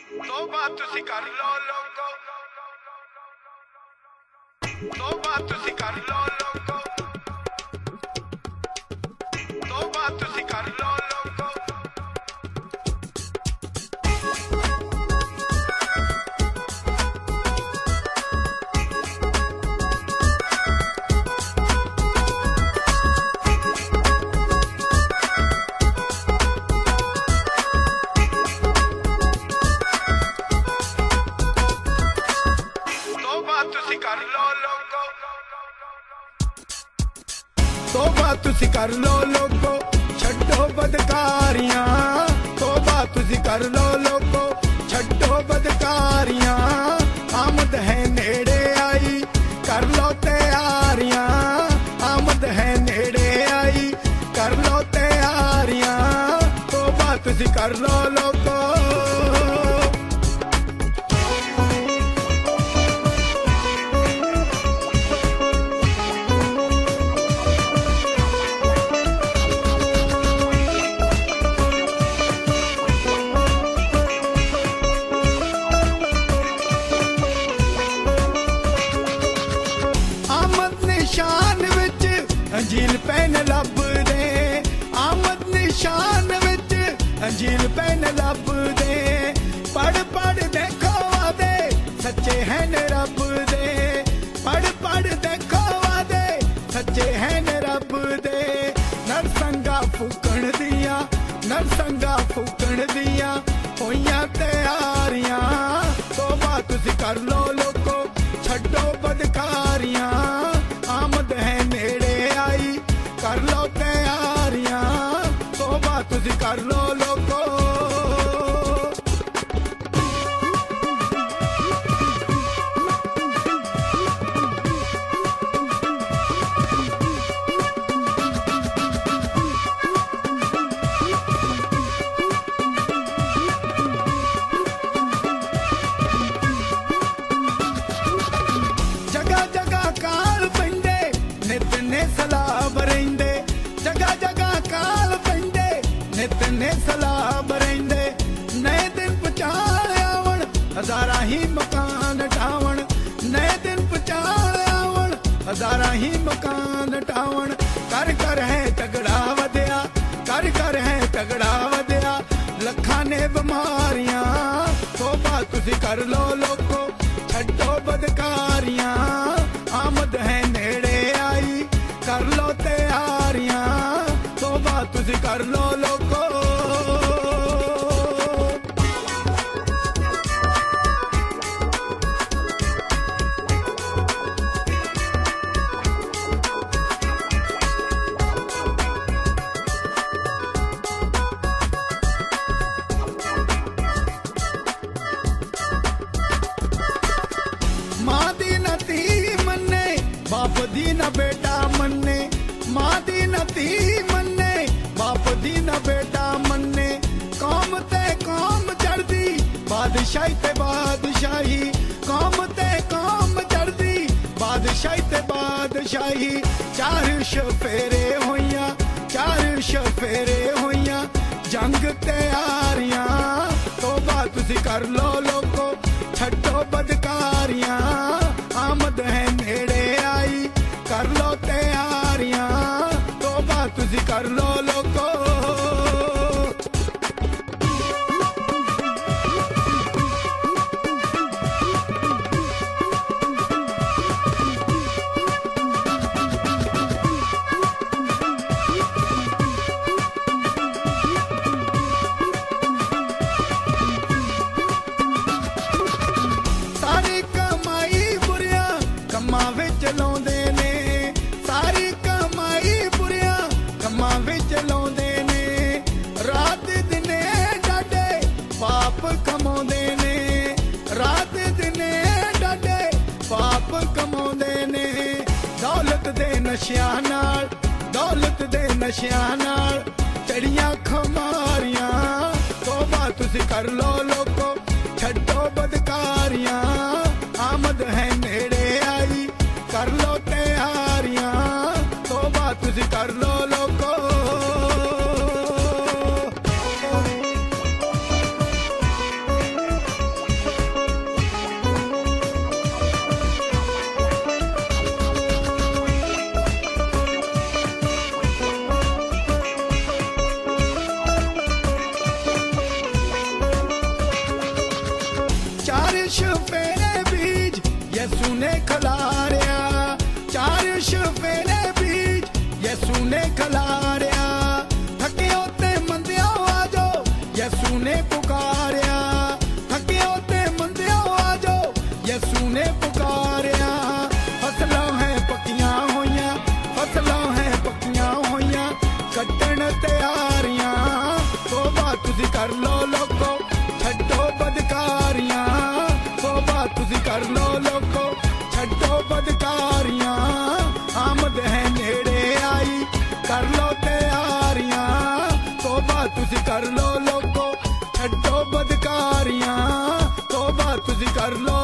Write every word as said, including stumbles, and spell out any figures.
तौबा तुसी कर लो लोगो, तौबा तुसी कर लो लोगो, तौबा तुसी कर लो लोगो। तौबा तुसी कर लो लोगो, छड्डो बदकारियां। तौबा तुसी कर लो लोगो, छड्डो बदकारियां। आमद है नेड़े आई, कर लो तैयारियां। आमद है नेड़े आई, कर लो तैयारियां। तौबा तुसी कर लो लोगो। अंजील पैन लब दे, आमद निशान विच अंजील पैन लब दे। पढ़ पढ़ देखो वादे सच्चे हैं रब दे। पढ़ पढ़ देखो वादे सच्चे हैं रब दे। नरसंगा फूकण दिया, नरसंगा फूकण दिया होइयां तैयारियां। तौबा तुसी कर लो लोगो, छड्डो बदकारियां। आमद है नेड़े आई, कर लो तैयारियां। तौबा तुसी कर लो लोगो। जगह जगह काल पेंदे नित ने सलाब रहिंदे। जगह जगह काल पेंदे नित ने सलाब रहिंदे। नए दिन पचाल आवण हजारा ही मकान ढावण। नए दिन पचाल आवण हजारा ही मकान ढावण। कर कर है तगड़ा वधिया, कर कर है तगड़ा वधिया लखां ने बीमारियां। तौबा तुसी कर लो लोगो, छड्डो बदकारियां। आमद है नेड़े आई, कर लो तैयारियां। तौबा तुसी कर लो लोगो। मां दी न धी मन्ने, बाप दी न बेटा मन्ने। मां दी न धी मन्ने, बाप दी न बेटा मन्ने। कौम ते कौम चढ़दी, बादशाही ते बादशाही। कौम ते कौम चढ़दी, बादशाही ते बादशाही। चार शफेरे होइयां, चार शफेरे होइयां जंग तैयारियां। तौबा तुसी कर लो लोगो, छड्डो बदकारियां। आमद है नेड़े आई, कर लो तैयारियां। तौबा तुसी कर लो लोगो। सारी कमाई बुरिया कमां विच लाउंदे ने। सारी कमाई बुरिया कमां विच लाउंदे ने। रात दिने डाडे पाप कमाउंदे ने। रात दिने डाडे पाप कमाउंदे ने। दौलत दे नशियां नाल, दौलत दे नशियां नाल चढ़ियां खमारियां। तौबा तुसी कर लो लोगो, छड्डो बदकारियां। आमद है नेड़े आई, कर लो तैयारियां। तौबा तुसी कर लो लोगो। ਸ਼ਫੇਰੇ ਬੀਜ ਯਸੂ ਨੇ ਖਲਾਰਿਆ, ਚਾਰ ਸ਼ਫੇਰੇ ਬੀਜ ਯਸੂ ਨੇ ਖਲਾਰਿਆ। ਥੱਕਿਓ ਤੇ ਮੰਦਿਓ ਆਜੋ ਯਸੂ ਨੇ ਪੁਕਾਰਿਆ, ਥੱਕਿਓ ਤੇ ਮੰਦਿਓ ਆਜੋ ਯਸੂ ਨੇ ਪੁਕਾਰਿਆ। ਫਸਲਾਂ ਹੈ ਪੱਕੀਆਂ ਹੋਈਆਂ, ਫਸਲਾਂ ਹੈ ਪੱਕੀਆਂ ਹੋਈਆਂ, ਕੱਟਣ ਤਿਆਰੀਆਂ। ਤੋਬਾ ਤੁਸੀਂ ਕਰ ਲੋ ਲੋਕੋ, ਛੱਡੋ ਬਦਕਾਰੀਆਂ। ਤੋਬਾ ਤੁਸੀਂ ਕਰ ਲੋ ਲੋਕੋ, ਛੱਡੋ ਬਦਕਾਰੀਆਂ। ਆਮਦ ਹੈ ਨੇੜੇ ਆਈ, ਕਰ ਲੋ ਤਿਆਰੀਆਂ। ਤੋਬਾ ਤੁਸੀਂ ਕਰ ਲੋ ਲੋਕੋ, ਛੱਡੋ ਬਦਕਾਰੀਆਂ। ਤੋਬਾ ਤੁਸੀਂ ਕਰ ਲੋ